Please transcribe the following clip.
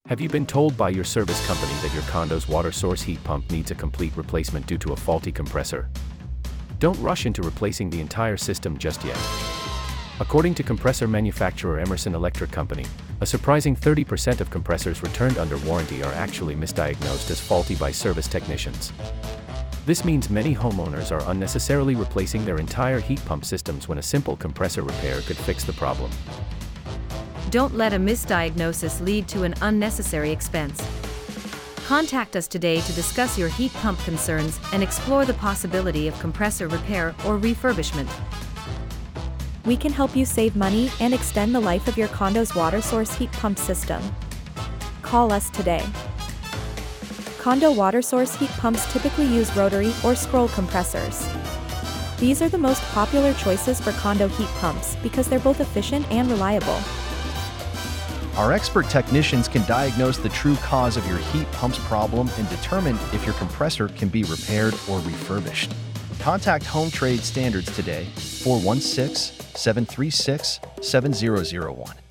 Have you been told by your service company that your condo's water source heat pump needs a complete replacement due to a faulty compressor? Don't rush into replacing the entire system just yet. According to compressor manufacturer Emerson Electric Company, a surprising 30% of compressors returned under warranty are actually misdiagnosed as faulty by service technicians. This means many homeowners are unnecessarily replacing their entire heat pump systems when a simple compressor repair could fix the problem. Don't let a misdiagnosis lead to an unnecessary expense. Contact us today to discuss your heat pump concerns and explore the possibility of compressor repair or refurbishment. We can help you save money and extend the life of your condo's water source heat pump system. Call us today. Condo water source heat pumps typically use rotary or scroll compressors. These are the most popular choices for condo heat pumps because they're both efficient and reliable. Our expert technicians can diagnose the true cause of your heat pump's problem and determine if your compressor can be repaired or refurbished. Contact Home Trade Standards today, 416-736-7001.